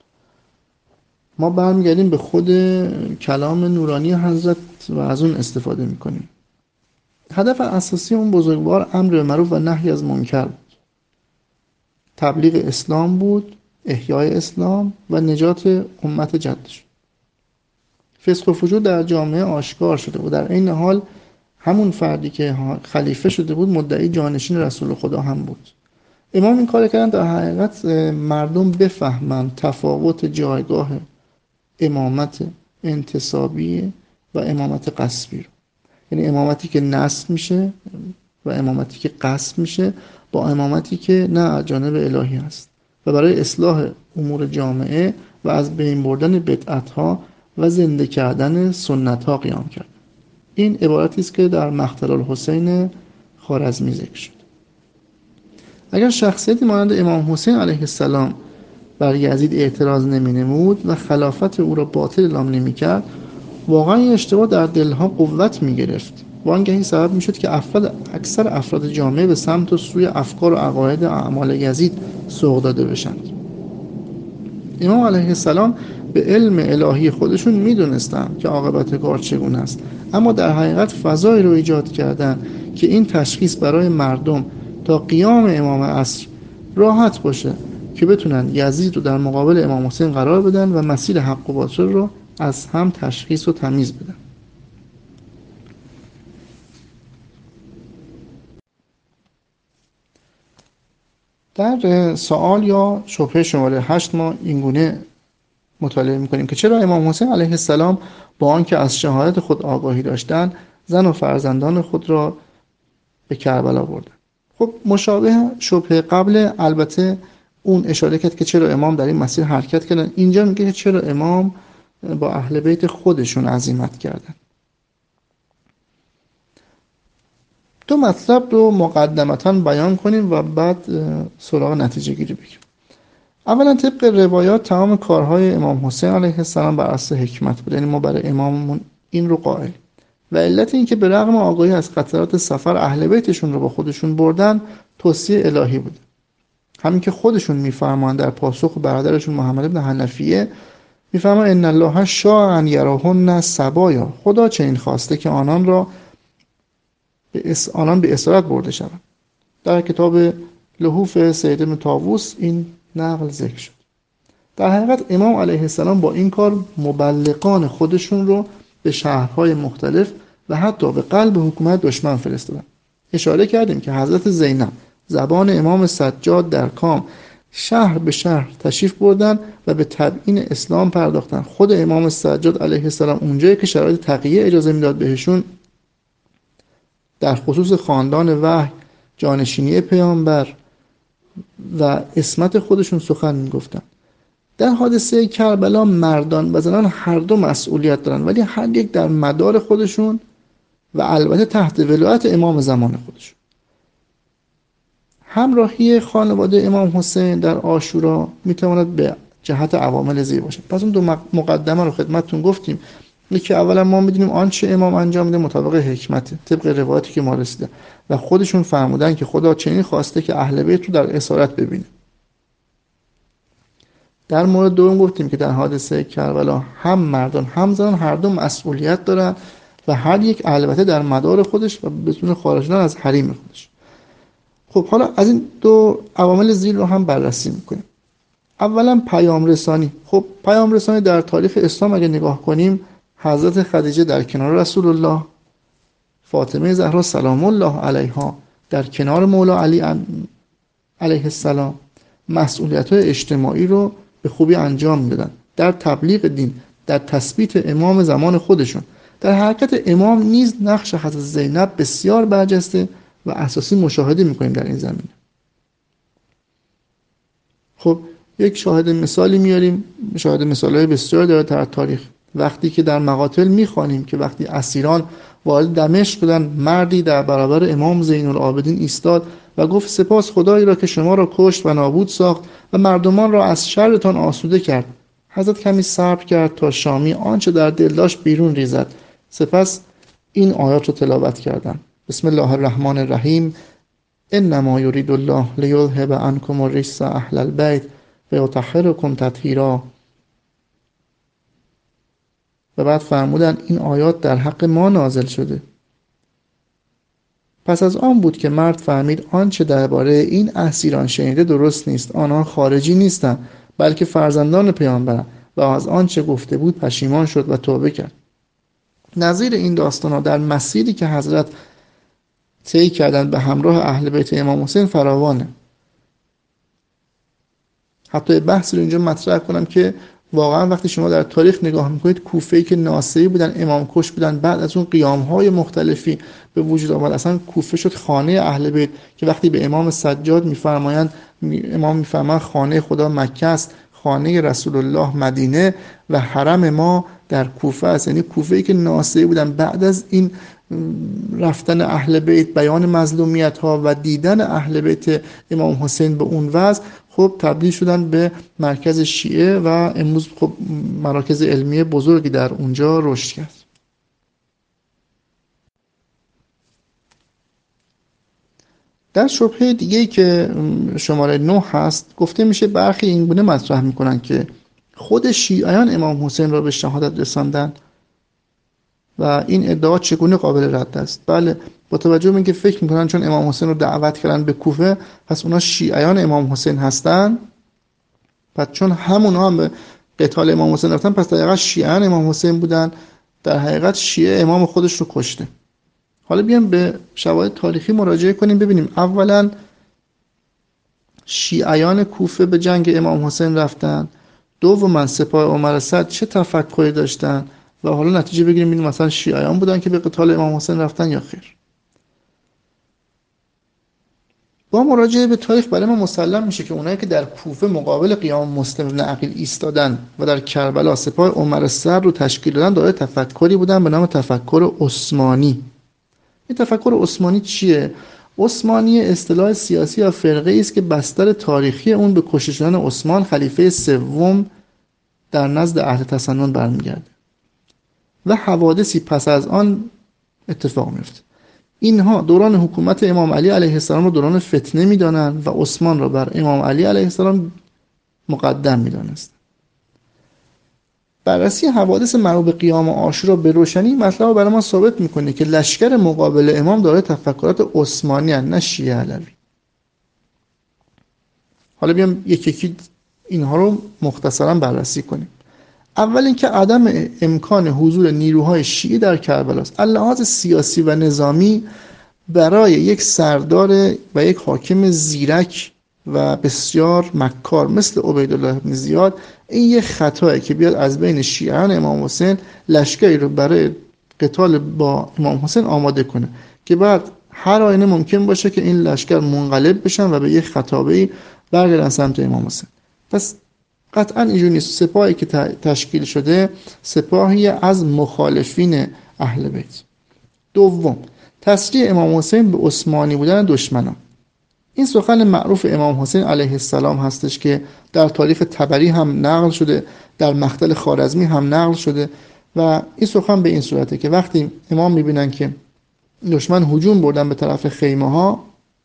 ما برمیگردیم به خود کلام نورانی حضرت و از اون استفاده میکنیم. هدف اساسی اون بزرگوار امر به معروف و نهی از منکر بود، تبلیغ اسلام بود، احیای اسلام و نجات امت جدش. فسق و فجور در جامعه آشکار شده و در این حال همون فردی که خلیفه شده بود مدعی جانشین رسول خدا هم بود. امام این کار کردن در حقیقت مردم بفهمن تفاوت جایگاه امامت انتصابی و امامت قصبی رو. یعنی امامتی که نصب میشه و امامتی که قصب میشه با امامتی که نه از جانب الهی هست و برای اصلاح امور جامعه و از بین بردن بدعت‌ها و زنده کردن سنت‌ها قیام کرد. این عبارتی است که در مقتل الحسین خوارزمی ذکر شد. اگر شخصیتی مانند امام حسین علیه السلام بر یزید اعتراض نمی‌نمود و خلافت او را باطل اعلام نمی‌کرد، واقعا این اشتباه در دلها قوت می‌گرفت و آنگهی سبب می‌شد که اکثر افراد جامعه به سمت و سوی افکار و عقاید و اعمال یزید سوق داده بشند. امام علیه السلام به علم الهی خودشون میدونستن که عاقبت کار چگونه است، اما در حقیقت فضایی رو ایجاد کردن که این تشخیص برای مردم تا قیام امام عصر راحت باشه که بتونن یزید رو در مقابل امام حسین قرار بدن و مسیر حق و باطل رو از هم تشخیص و تمیز بدن. در سوال یا شبهه شماره 8 ما اینگونه مطالعه می‌کنیم که چرا امام حسین علیه السلام با آنکه از شهادت خود آگاهی داشتند زن و فرزندان خود را به کربلا بردند. خب مشابه شبهه قبل البته اون اشاره کرد که چرا امام در این مسیر حرکت کردن. اینجا میگه که چرا امام با اهل بیت خودشون عزیمت کردن. دو مطلب رو مقدمتاً بیان کنیم و بعد سراغ نتیجه گیری بگیم. اولا طبق روایات تمام کارهای امام حسین علیه السلام بر اساس حکمت بود، یعنی ما برای اماممون این رو قائل. و علت این که به رغم آگاهی از خطرات سفر اهل بیتشون رو با خودشون بردن توصیه الهی بود. همین که خودشون میفرمایند در پاسخ برادرشون محمد بن حنفیه میفرمایند ان الله شاء ان یراهن سبایا، خدا چنین خواسته که آنان به اسارت برده شوند. در کتاب لحوف سید بن طاووس این نقل ذکر شد. در حقیقت امام علیه السلام با این کار مبلغان خودشون رو به شهرهای مختلف و حتی به قلب حکومت دشمن فرستادن. اشاره کردیم که حضرت زینب زبان امام سجاد در کام شهر به شهر تشریف بردن و به تبیین اسلام پرداختن. خود امام سجاد علیه السلام اونجایی که شرایط تقیه اجازه میداد بهشون در خصوص خاندان وحی، جانشینی پیامبر و عصمت خودشون سخن میگفتن. در حادثه کربلا مردان و زنان هر دو مسئولیت دارن، ولی هر یک در مدار خودشون و البته تحت ولایت امام زمان خودشون. همراهی خانواده امام حسین در عاشورا میتواند به جهت عوامل زیر باشه. پس اون دو مقدمه رو خدمتتون گفتیم. یکی اولا ما میدونیم آنچه امام انجام میده مطابق حکمت طبق روایتی که ما رسیده و خودشون فرمودن که خدا چنین خواسته که اهل بیت رو در اسارت ببینه. در مورد دوم گفتیم که در حادثه کربلا هم مردان هم زنان هر دو مسئولیت دارن و هر یک البته در مدار خودش و بدون خارج شدن از حریم خودش. خب حالا از این دو عوامل زیر رو هم بررسی میکنیم. اولا پیام رسانی. خب پیام رسانی در تاریخ اسلام اگه نگاه کنیم حضرت خدیجه در کنار رسول الله، فاطمه زهرا سلام الله علیها در کنار مولا علی علیه السلام مسئولیت‌های اجتماعی رو به خوبی انجام میدادن در تبلیغ دین، در تثبیت امام زمان خودشون. در حرکت امام نیز نقش حضرت زینب بسیار برجسته و اساسی مشاهده میکنیم در این زمینه. خب یک شاهد مثالی میاریم، شاهد مثالهای بسیار داره در تاریخ. وقتی که در مقاتل میخوانیم که وقتی اسیران وارد دمشق شدن، مردی در برابر امام زین العابدین ایستاد و گفت سپاس خدایی را که شما را کشت و نابود ساخت و مردمان را از شرتان آسوده کرد. حضرت کمی صبر کرد تا شامی آنچه در دل داشت بیرون ریزد. سپس این آیات رو تلاوت کردم. بسم الله الرحمن الرحیم. انما یرید الله لیذهب عنکم الرجس اهل البیت و یطهرکم تطهیرا. و بعد فرمودن این آیات در حق ما نازل شده. پس از آن بود که مرد فهمید آنچه درباره این اسیران شنیده درست نیست. آنها خارجی نیستند بلکه فرزندان پیامبرند و از آنچه گفته بود پشیمان شد و توبه کرد. نظیر این داستان‌ها در مسیری که حضرت طی کردند به همراه اهل بیت امام حسین فراوانه. حتی بحث رو اینجا مطرح کنم که واقعا وقتی شما در تاریخ نگاه میکنید، کوفه‌ای که ناصری بودن، امام کش بودن، بعد از اون قیام‌های مختلفی به وجود آمد، اصلا کوفه شد خانه اهل بیت که وقتی به امام سجاد میفرمایند، امام میفرمایند خانه خدا مکه است، خانه رسول الله مدینه و حرم ما در کوفه است. یعنی کوفه‌ای که ناصری بودن بعد از این رفتن اهل بیت، بیان مظلومیت ها و دیدن اهل بیت امام حسین به اون وضع، خب تبدیل شدن به مرکز شیعه و امروز خب مراکز علمی بزرگی در اونجا رشد کرد. در شبهه دیگه‌ای که شماره 9 هست، گفته میشه برخی این گونه مطرح میکنن که خود شیعیان امام حسین را به شهادت رساندن و این ادعا چگونه قابل رد است. بله، با توجه به اینکه فکر میکنن چون امام حسین رو دعوت کردن به کوفه پس اونا شیعیان امام حسین هستن، پس چون همونها هم به قتال امام حسین رفتن پس در حقیقت شیعیان امام حسین بودن. در حقیقت شیعه امام خودش رو کشته. حالا بیایم به شواهد تاریخی مراجعه کنیم ببینیم اولا شیعیان کوفه به جنگ امام حسین رفتن، دوما سپاه عمر صدر چه تفکری داشتن و حالا نتیجه بگیریم ببینیم مثلا شیعیان بودن که به قتال امام حسین رفتن یا خیر. با مراجعه به تاریخ برای ما مسلم میشه که اونایی که در کوفه مقابل قیام مسلم بن عقیل ایستادن و در کربلا سپاه عمر صدر رو تشکیل دادن دارای تفکری بودن به نام تفکر عثمانی. این تفکر عثمانی چیه؟ عثمانی اصطلاح سیاسی یا فرقه‌ای است که بستر تاریخی اون به کشته شدن عثمان خلیفه سوم در نزد اهل تسنن برمیگرده و حوادثی پس از آن اتفاق میفته. اینها دوران حکومت امام علی علیه السلام رو دوران فتنه میدانند و عثمان را بر امام علی علیه السلام مقدم میدانست. بررسی حوادث مربوط به قیام عاشورا به روشنی مطلب برای ما ثابت میکنه که لشکر مقابل امام دارای تفکرات عثمانی هستند نه شیعه علوی. حالا بیام یکی اینها رو مختصرا بررسی کنیم. اول اینکه عدم امکان حضور نیروهای شیعی در کربلا است. لحاظ سیاسی و نظامی برای یک سردار و یک حاکم زیرک و بسیار مکار مثل عبیدالله بن زیاد این یک خطایی که بیاد از بین شیعیان امام حسین لشکری رو برای قتال با امام حسین آماده کنه که بعد هر آینه ممکن باشه که این لشکر منقلب بشن و به یک خطابه‌ای برگردن سمت امام حسین. پس قطعا اینجوری نیست. سپاهی که تشکیل شده سپاهی از مخالفین اهل بیت. دوم، تسلیح امام حسین به عثمانی بودن دشمنان. این سخن معروف امام حسین علیه السلام هستش که در تاریخ طبری هم نقل شده، در مقتل خوارزمی هم نقل شده و این سخن به این صورته که وقتی امام میبینن که دشمن هجوم بردن به طرف خیمه ها،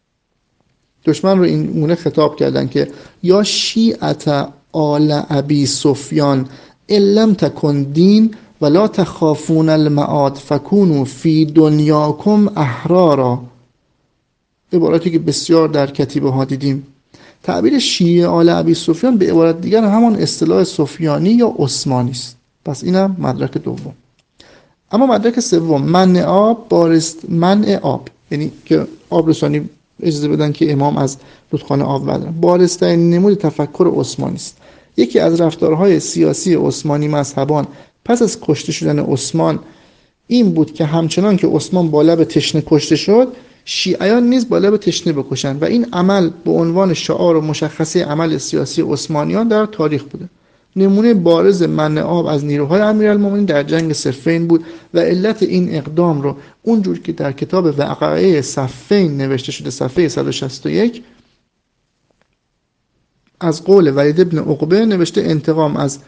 دشمن رو این گونه خطاب کردن که یا شیعت آل ابی سفیان لم تکن دین ولا تخافون المعاد فکونوا فی دنیاکم احرارا. عبارتی که بسیار در کتیبه ها دیدیم. تعبیر شیعه آل ابی سفیان به عبارت دیگر همان اصطلاح سفیانی یا عثمانی است. پس اینم مدرک دوم. اما مدرک سوم، منع آب، یعنی که آب رسانی اجازه بدن که امام از رودخانه آب بردارن، بارزترین نمود تفکر عثمانی است. یکی از رفتارهای سیاسی عثمانی مذهبان پس از کشته شدن عثمان این بود که همچنان که عثمان با لب تشنه کشته شد، شیعیان نیز با لب تشنه بکشند و این عمل به عنوان شعار و مشخصه عمل سیاسی عثمانیان در تاریخ بوده. نمونه بارز منع آب از نیروهای امیرالمومنین در جنگ صفین بود و علت این اقدام رو اونجور که در کتاب وقایع صفین نوشته شده صفحه 161 از قول ولید ابن عقبه نوشته انتقام از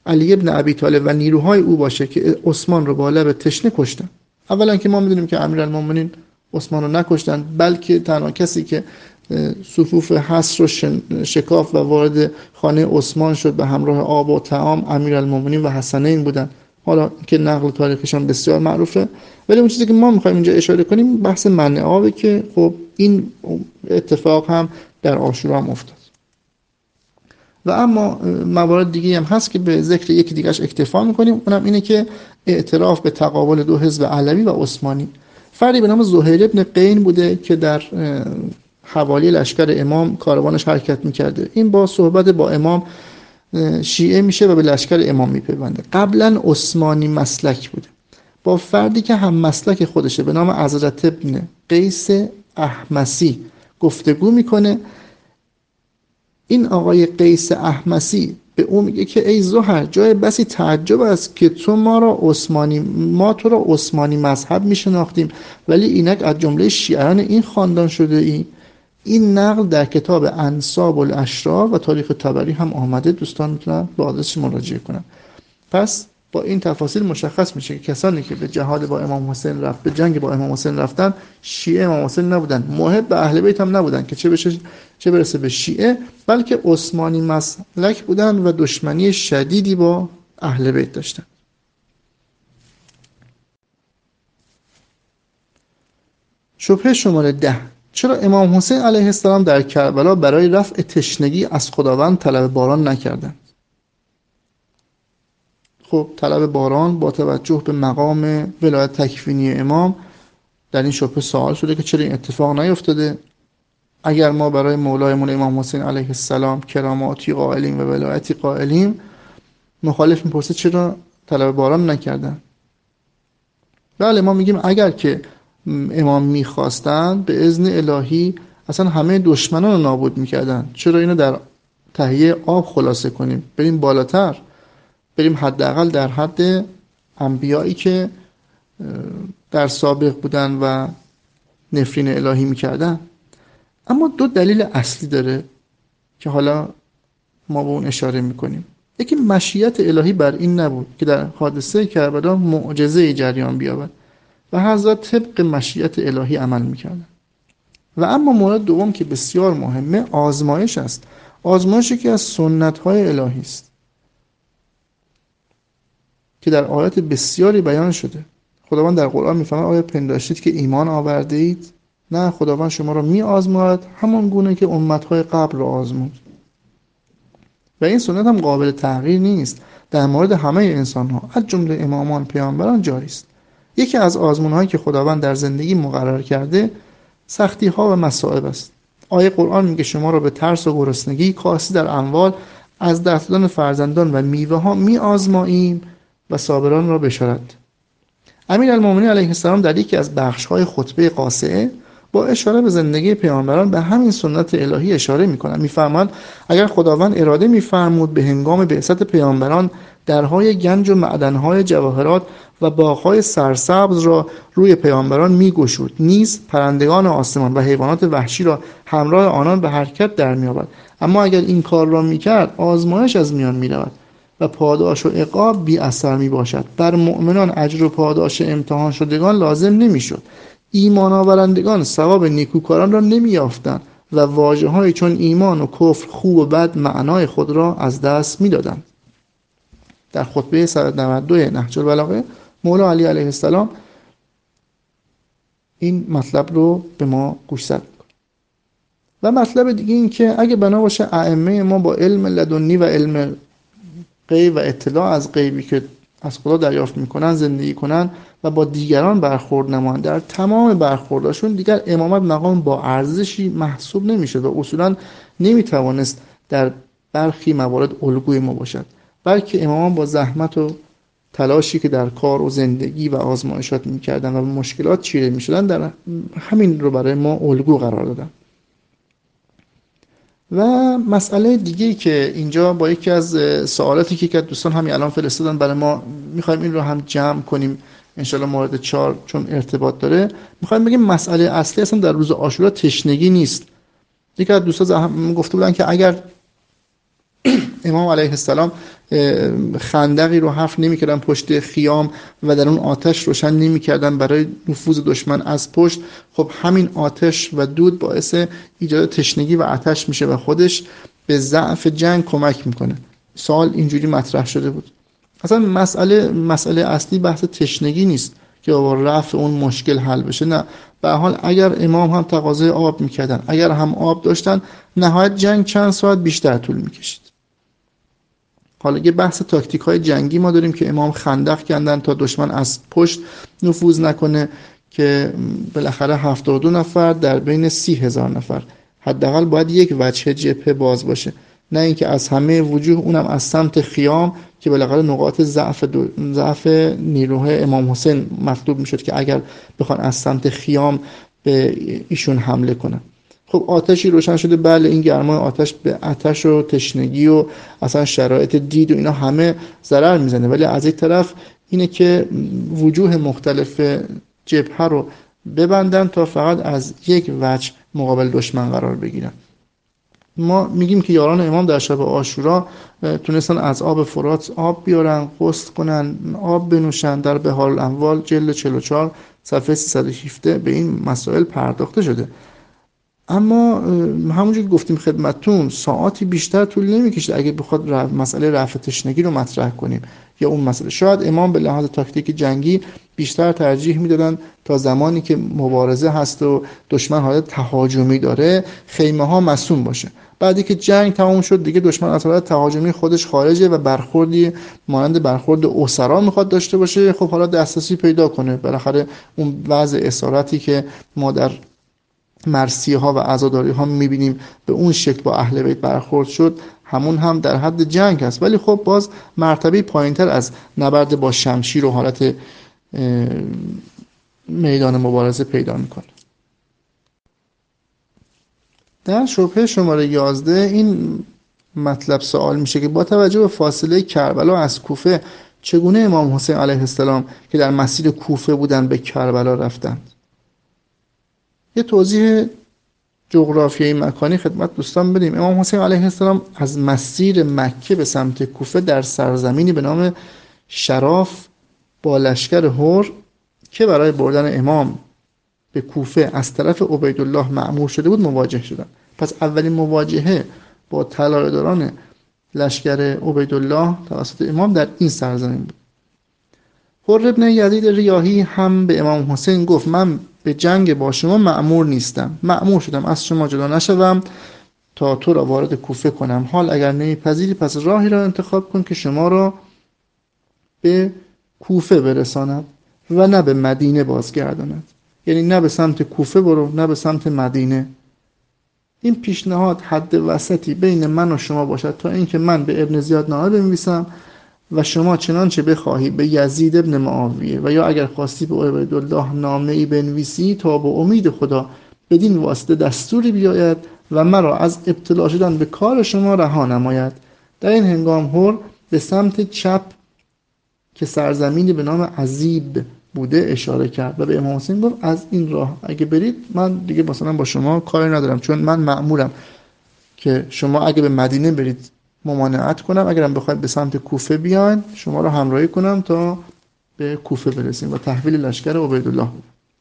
علی ابن ابی طالب و نیروهای او باشه که عثمان رو با لب تشنه کشتن. اولا که ما میدونیم که امیرالمومنین عثمان رو نکشتن، بلکه تنها کسی که صفوف حصر رو شکاف و وارد خانه عثمان شد به همراه آب و طعام امیرالمومنین و حسنین بودن. حالا که نقل تاریخشان بسیار معروفه، ولی اون چیزی که ما میخوایم اینجا اشاره کنیم بحث منع آبه که خب این اتفاق هم در عاشورا هم افتاد. و اما موارد دیگه هم هست که به ذکر یکی دیگهش اکتفا میکنیم، اونم اینه که اعتراف به تقابل دو حزب علوی و عثمانی. فردی به نام زهیر ابن قین بوده که در حوالی لشکر امام کاروانش حرکت میکرده. این با صحبت با امام شیعه میشه و به لشکر امام میپیونده. قبلا عثمانی مسلک بوده، با فردی که هم مسلک خودشه به نام حضرت ابن قیس احمسی گفتگو میکنه. این آقای قیس احمسی به اون میگه که ای زهر، جای بسی تعجب است که ما تو را عثمانی مذهب میشناختیم، ولی اینک از جمله شیعیان این خاندان شده ای. این نقل در کتاب انساب الاشرار و تاریخ طبری هم آمده، دوستان میتونن به آدرسش مراجعه کنن. پس با این تفاصیل مشخص میشه که کسانی که به جهاد با امام حسین رفت، به جنگ با امام حسین رفتن، شیعه امام حسین نبودن، محب به اهل بیت هم نبودن که چه برسه به شیعه، بلکه عثمانی مسلک بودن و دشمنی شدیدی با اهل بیت داشتن. شبهه شماره 10: چرا امام حسین علیه السلام در کربلا برای رفع تشنگی از خداوند طلب باران نکردند؟ خب طلب باران با توجه به مقام ولایت تکوینی امام در این شبهه سوال شده که چرا این اتفاق نیفتاده. اگر ما برای مولایمون امام حسین علیه السلام کراماتی قائلیم و ولایتی قائلیم، مخالف میپرسه چرا طلب باران نکردن؟ بله، ما میگیم اگر که امام میخواستن به اذن الهی اصلا همه دشمنان رو نابود میکردن. چرا اینو در تهیه آب خلاصه کنیم؟ بریم بالاتر، بریم حداقل در حد انبیایی که در سابق بودن و نفرین الهی میکردن. اما دو دلیل اصلی داره که حالا ما به اون اشاره میکنیم. یکی مشیت الهی بر این نبود که در حادثه کربلا معجزه جریان بیابد و حضرت طبق مشیت الهی عمل میکردن. و اما مورد دوم که بسیار مهمه، آزمایش است. آزمایشی که از سنت های الهی است که در آیات بسیاری بیان شده. خداوند در قرآن میفرماید آیا پنداشتید که ایمان آورده اید؟ نه، خداوند شما را می آزماید همون گونه که امتهای قبل را آزمود. و این سنت هم قابل تغییر نیست، در مورد همه انسان ها از جمله امامان پیامبران جاری است. یکی از آزمون هایی که خداوند در زندگی مقرر کرده سختی ها و مصائب است. آیه قرآن میگه شما را به ترس و گرسنگی، کاستی در اموال، از دست دادن فرزندان و میوه ها می آزماییم و صابران را بشارت. امیرالمومنین علیه السلام در یکی از بخش‌های خطبه قاصعه با اشاره به زندگی پیامبران به همین سنت الهی اشاره می‌کنند. می‌فرماند اگر خداوند اراده می‌فرمود به هنگام بعثت پیامبران درهای گنج و معدن‌های جواهرات و باغ‌های سرسبز را روی پیامبران می‌گشود، نیز پرندگان آسمان و حیوانات وحشی را همراه آنان به حرکت در می‌آورد. اما اگر این کار را می‌کرد، آزمایش از میان می‌رود و پاداش و عقاب بی اثر می باشد. بر مؤمنان اجر و پاداش امتحان شدگان لازم نمی شد. ایمان آورندگان ثواب نیکوکاران را نمی یافتند و واژه های چون ایمان و کفر، خوب و بد معنای خود را از دست می دادند. در خطبه 192 نهج البلاغه مولا علی علیه السلام این مطلب رو به ما گوشزد میکنه. و مطلب دیگه این که اگه بنا باشه ائمه ما با علم لدنی و علم غیب و اطلاع از غیبی که از خدا دریافت میکنن زندگی کنن و با دیگران برخورد نمایند، در تمام برخورداشون دیگر امامت مقام با ارزشی محسوب نمیشه و اصولا نمیتوانست در برخی موارد الگوی ما باشد، بلکه امامان با زحمت و تلاشی که در کار و زندگی و آزمایشات میکردن و مشکلات چیره میشدن در همین رو برای ما الگو قرار دادن. و مسئله دیگه‌ای که اینجا با یکی از سوالاتی که دوستان همین الان فرستادن برای ما می‌خوایم این رو هم جمع کنیم انشالله مورد 4 چون ارتباط داره. می‌خوایم بگیم مسئله اصلی اصلا در روز عاشورا تشنگی نیست. یکی از دوستان گفته بودن که اگر امام علیه السلام خندقی رو حفر نمی‌کردن پشت خیام و در اون آتش روشن نمی‌کردن برای نفوذ دشمن از پشت، خب همین آتش و دود باعث ایجاد تشنگی و آتش میشه و خودش به ضعف جنگ کمک میکنه. سوال اینجوری مطرح شده بود. اصلا مسئله اصلی بحث تشنگی نیست که با رفع اون مشکل حل بشه، نه. به حال اگر امام هم تقاضای آب میکردن، اگر هم آب داشتن، نهایت جنگ چند ساعت بیشتر طول میکشید. حالا یه بحث تاکتیک های جنگی ما داریم که امام خندق کندن تا دشمن از پشت نفوذ نکنه که بالاخره 72 نفر در بین 30,000 نفر حداقل باید یک وجه جبهه باز باشه، نه اینکه از همه وجوه، اونم از سمت خیام که بالاخره نقاط ضعف نیروهای امام حسین مطلوب میشد که اگر بخوان از سمت خیام به ایشون حمله کنن. خب آتشی روشن شده، بله این گرمای آتش به آتش و تشنگی و اصلا شرایط دید و اینا همه ضرر میزنه، ولی از یک طرف اینه که وجوه مختلف جبهه رو ببندن تا فقط از یک وجه مقابل دشمن قرار بگیرن. ما میگیم که یاران امام در شب عاشورا تونستن از آب فرات آب بیارن، غسل کنن، آب بنوشن. در بحار الاموال جلد 44 صفحه 317 به این مسائل پرداخته شده. اما همونجور که گفتیم خدمتتون، ساعاتی بیشتر طول نمیکشه اگه بخواد مسئله رفع تشنگی رو مطرح کنیم یا اون مسئله. شاید امام به لحاظ تاکتیک جنگی بیشتر ترجیح میدادن تا زمانی که مبارزه هست و دشمن حالت تهاجمی داره خیمه ها مصون باشه. بعدی که جنگ تمام شد دیگه دشمن از حالت تهاجمی خودش خارجه و برخوردی مانند برخورد اسرا میخواد داشته باشه، خب حالا دسترسی پیدا کنه. بالاخره اون وضع اسارتی که ما در مرثیه ها و عزاداری ها میبینیم به اون شکل با اهل بیت برخورد شد، همون هم در حد جنگ هست، ولی خب باز مرتبه پایینتر از نبرد با شمشیر و حالت میدان مبارزه پیدا میکنه. در شبهه شماره 11 این مطلب سوال میشه که با توجه به فاصله کربلا از کوفه چگونه امام حسین علیه السلام که در مسیر کوفه بودن به کربلا رفتند؟ یه توضیح جغرافیایی مکانی خدمت دوستان بدیم. امام حسین علیه السلام از مسیر مکه به سمت کوفه در سرزمینی به نام شراف با لشکر هور که برای بردن امام به کوفه از طرف عبیدالله مأمور شده بود مواجه شدند. پس اولین مواجهه با طلایه‌داران لشکر عبیدالله توسط امام در این سرزمین بود. حر ابن یزید ریاحی هم به امام حسین گفت من به جنگ با شما مأمور نیستم، مأمور شدم از شما جدا نشوم تا تو را وارد کوفه کنم. حال اگر نمیپذیری پس راهی را انتخاب کن که شما را به کوفه برساند و نه به مدینه بازگرداند. یعنی نه به سمت کوفه برو نه به سمت مدینه. این پیشنهاد حد وسطی بین من و شما باشد تا اینکه من به ابن زیاد نامه بنویسم و شما چنانچه بخواهی به یزید ابن معاویه و یا اگر خواستی به عبیدالله نامه ای بنویسی تا به امید خدا بدین واسطه دستوری بیاید و مرا از ابتلا شدن به کار شما رها نماید. در این هنگام هر به سمت چپ که سرزمینی به نام عزیب بوده اشاره کرد و به امام حسین گفت از این راه اگه برید من دیگه مثلا با شما کاری ندارم، چون من مأمورم که شما اگه به مدینه برید ممانعت کنم، اگرم بخواید به سمت کوفه بیاین شما رو همراهی کنم تا به کوفه برسیم و تحویل لشکر عبیدالله بود.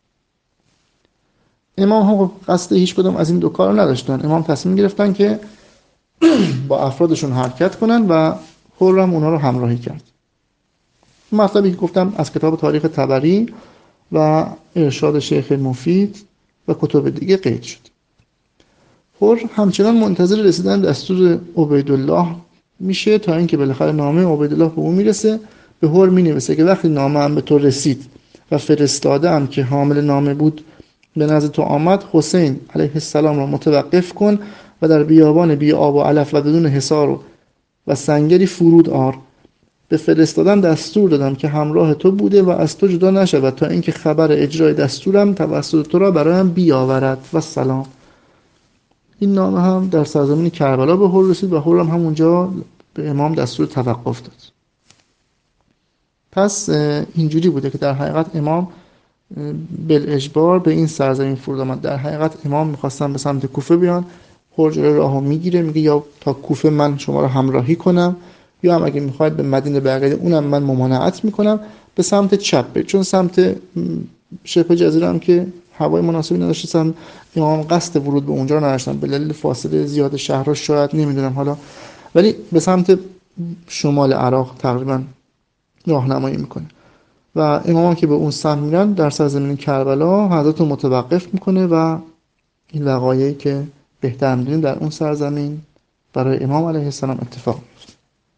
امام هم قصد هیچ کدوم از این دو کار نداشتن. امام تصمیم گرفتن که با افرادشون حرکت کنن و حرم اونا رو همراهی کرد. مطلبی که گفتم از کتاب تاریخ طبری و ارشاد شیخ مفید و کتب دیگه قید شد. حر همچنان منتظر رسیدن دستور عبیدالله میشه تا اینکه بالاخره نامه عبیدالله به اون میرسه. به حر مینویسه که وقتی نامه هم به تو رسید و فرستاده هم که حامل نامه بود به نزد تو آمد، حسین علیه السلام را متوقف کن و در بیابان بی آب و علف و بدون حصار و سنگری فرود آر. به فرستادن دستور دادم که همراه تو بوده و از تو جدا نشود تا اینکه خبر اجرای دستورم توسط تو را برایم بیاورد و سلام. این نامه هم در سرزمین کربلا به حر رسید و حر هم همونجا به امام دستور توقف داد. پس اینجوری بوده که در حقیقت امام بالاجبار به این سرزمین فرود آمد. در حقیقت امام میخواستن به سمت کوفه بیان، حر جلوی راهو میگیره، میگه یا تا کوفه من شما رو همراهی کنم یا هم اگه میخواید به مدینه برگردید اونم من ممانعت میکنم، به سمت چپ برید، چون سمت شبه جزیره هم که هوای مناسبی نداشتن، امام قصد ورود به اونجا رو نداشتن به دلیل فاصله زیاد شهرها، شاید نمیدونم حالا، ولی به سمت شمال عراق تقریبا راهنمایی میکنه و امام که به اون سمت میرن در سرزمین کربلا حضرت رو متوقف میکنه و این وقایعی که بهتر میدونیم در اون سرزمین برای امام علیه السلام اتفاق میفته.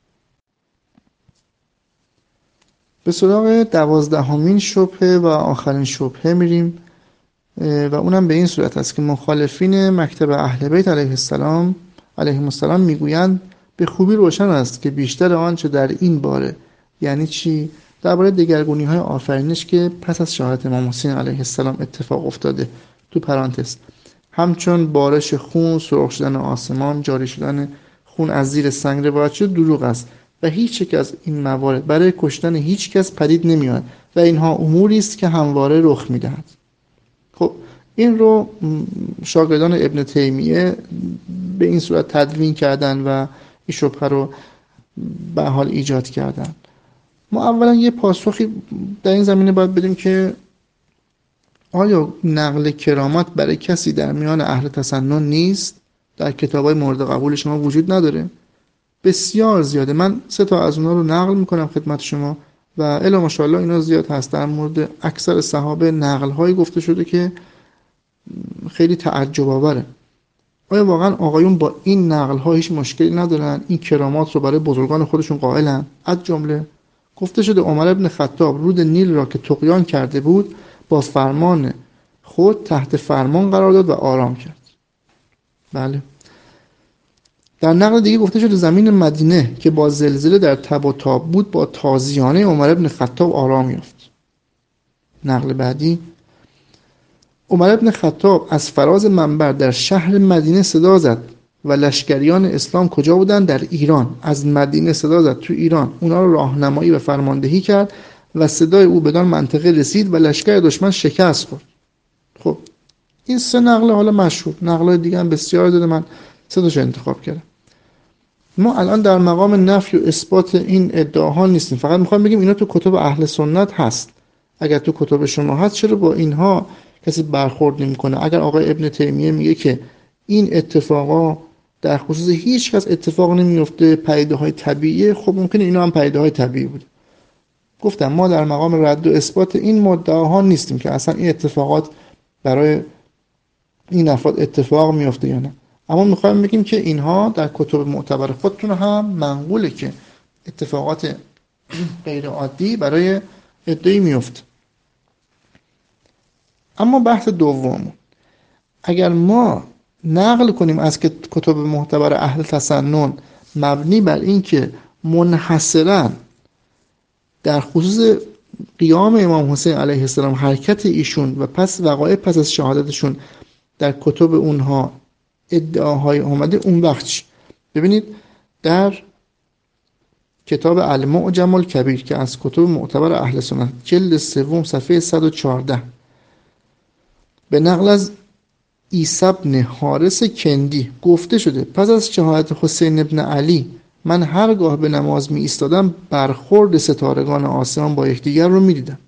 به سراغ 12مین شبهه و آخرین شبهه میریم و اونم به این صورت است که مخالفین مکتب اهل بیت علیهم السلام میگویند به خوبی روشن است که بیشتر آنچه در این باره، یعنی چی؟ درباره دگرگونی‌های آفرینش که پس از شهادت امام حسین علیه السلام اتفاق افتاده، تو پرانتز همچون بارش خون، سرخ شدن آسمان، جاری شدن خون از زیر سنگ روایت شده، دروغ است و هیچ یک از این موارد برای کشتن هیچ کس پدید نمیاد و اینها اموری است که همواره رخ میدهد. خب این رو شاگردان ابن تیمیه به این صورت تدوین کردن و این شبهه رو به حال ایجاد کردن. ما اولا یه پاسخی در این زمینه باید بدیم که آیا نقل کرامات برای کسی در میان اهل تسنن نیست؟ در کتابای مورد قبول شما وجود نداره؟ بسیار زیاده. من 3 تا از اونها رو نقل میکنم خدمت شما و الی ماشاءالله اینا زیاد هست. در مورد اکثر صحابه نقل هایی گفته شده که خیلی تعجب آوره. آیا واقعا آقایون با این نقل ها هیچ مشکلی ندارن؟ این کرامات رو برای بزرگان خودشون قائلن؟ از جمله گفته شده عمر ابن خطاب رود نیل را که طغیان کرده بود با فرمان خود تحت فرمان قرار داد و آرام کرد. بله. در نقل دیگه گفته شده زمین مدینه که با زلزله در تب و تاب بود با تازیانه عمر ابن خطاب آرام یافت. نقل بعدی عمر ابن خطاب از فراز منبر در شهر مدینه صدا زد و لشکریان اسلام کجا بودن؟ در ایران. از مدینه صدا زد تو ایران، اونا رو راهنمایی و فرماندهی کرد و صدای او بدان منطقه رسید و لشکر دشمن شکست خورد. خب این 3 نقل حالا مشهور، نقل‌های دیگه هم بسیار داده، من 3 تاشو انتخاب کردم. ما الان در مقام نفی و اثبات این ادعاها نیستیم، فقط میخوام بگیم اینا تو کتب اهل سنت هست. اگر تو کتب شما هست چرا با اینها کسی برخورد نمی‌کنه؟ اگر آقای ابن تیمیه میگه که این اتفاقا در خصوص هیچ کس اتفاق نمیفته، پدیده‌های طبیعیه، خب ممکنه اینا هم پدیده‌های طبیعی بوده. گفتم ما در مقام رد و اثبات این مدعاها نیستیم که اصلا این اتفاقات برای این افراد اتفاق میفته یا نه، اما میخوایم بگیم که اینها در کتب معتبر خودتون هم منقوله که اتفاقات غیر عادی برای عده‌ای میفته. اما بحث دوم، اگر ما نقل کنیم از کتب معتبر اهل تسنن مبنی بر این که منحصراً در خصوص قیام امام حسین علیه السلام، حرکت ایشون و پس وقایع پس از شهادتشون در کتب اونها ادعاهای اومده، اون وقت ببینید در کتاب المعجم الکبیر که از کتب معتبر اهل سنت جلد 3 صفحه 114 به نقل از عیسی بن حارث کندی گفته شده پس از شهادت حسین ابن علی من هرگاه به نماز می ایستادم برخورد ستارگان آسمان با یکدیگر رو می دیدم.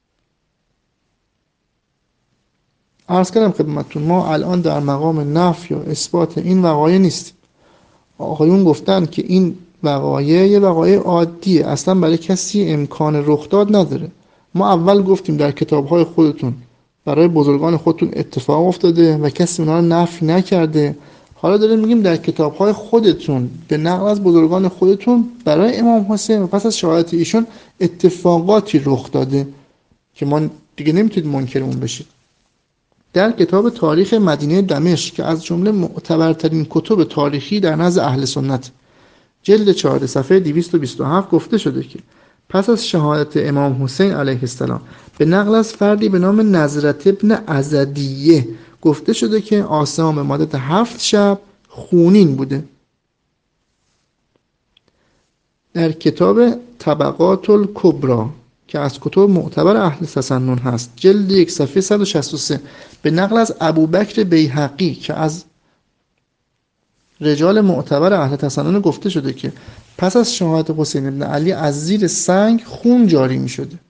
عرض کردم خدمتتون ما الان در مقام نفی و اثبات این وقایع نیستیم. آقایون گفتن که این وقایع یه وقایع عادیه، اصلا برای کسی امکان رخ داد نداره. ما اول گفتیم در کتاب‌های خودتون برای بزرگان خودتون اتفاق افتاده و کسی اونها رو نفی نکرده. حالا داریم میگیم در کتاب‌های خودتون به نقل از بزرگان خودتون برای امام حسین و پس از شهادت ایشون اتفاقاتی رخ داده که ما دیگه نمیتونید منکر اون بشید. در کتاب تاریخ مدینه دمشق که از جمله معتبرترین کتب تاریخی در نزد اهل سنت جلد 4 صفحه 227 گفته شده که پس از شهادت امام حسین علیه السلام به نقل از فردی به نام نظرت ابن ازدیه گفته شده که آسمان به مدت 7 شب خونین بوده. در کتاب طبقات الکبری که از کتب معتبر اهل تسنن هست جلد 1 صفحه 163 به نقل از ابوبکر بیهقی که از رجال معتبر اهل تسنن گفته شده که پس از شهادت حسین بن علی از زیر سنگ خون جاری می شده.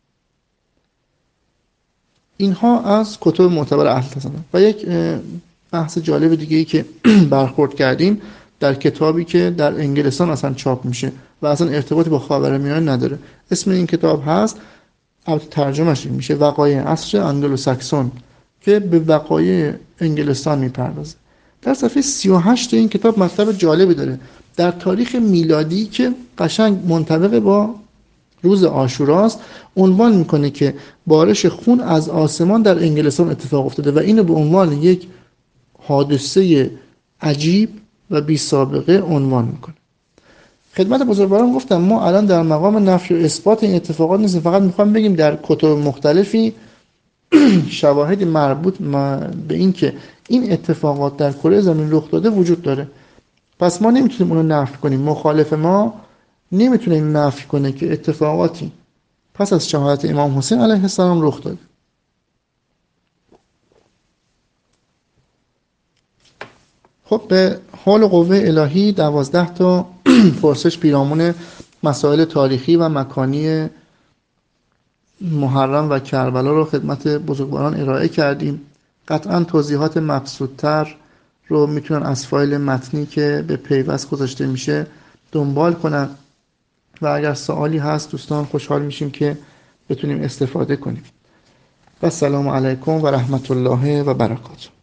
اینها از کتب معتبر اهل تصنف. و یک بحث جالب دیگه ای که برخورد کردیم در کتابی که در انگلستان اصلا چاپ میشه و اصلا ارتباطی با خاورمیانه نداره. اسم این کتاب هست، البته ترجمهش این میشه، وقایع عصر انگلو ساکسون، که به وقایع انگلستان میپردازه. در صفحه 38 این کتاب مطلب جالبی داره در تاریخ میلادی که قشنگ منطبق با روز عاشوراست. عنوان میکنه که بارش خون از آسمان در انگلستان اتفاق افتاده و اینو به عنوان یک حادثه عجیب و بی سابقه عنوان میکنه. خدمت بزرگواران گفتم ما الان در مقام نفی و اثبات این اتفاقات نیستیم، فقط میخوام بگیم در کتب مختلفی شواهد مربوط به این که این اتفاقات در کره زمین رخ داده وجود داره. پس ما نمیتونیم اونو نفی کنیم. مخالف ما نمیتونه این نفی کنه که اتفاقاتی پس از شهادت امام حسین علیه السلام رخ داده. خب به حال قوه الهی 12 تا پرسش پیرامون مسائل تاریخی و مکانی محرم و کربلا رو خدمت بزرگواران ارائه کردیم. قطعا توضیحات مبسوط‌تر رو میتونن از فایل متنی که به پیوست گذاشته میشه دنبال کنن و اگر سوالی هست دوستان خوشحال میشیم که بتونیم استفاده کنیم. و السلام علیکم و رحمت الله و برکاته.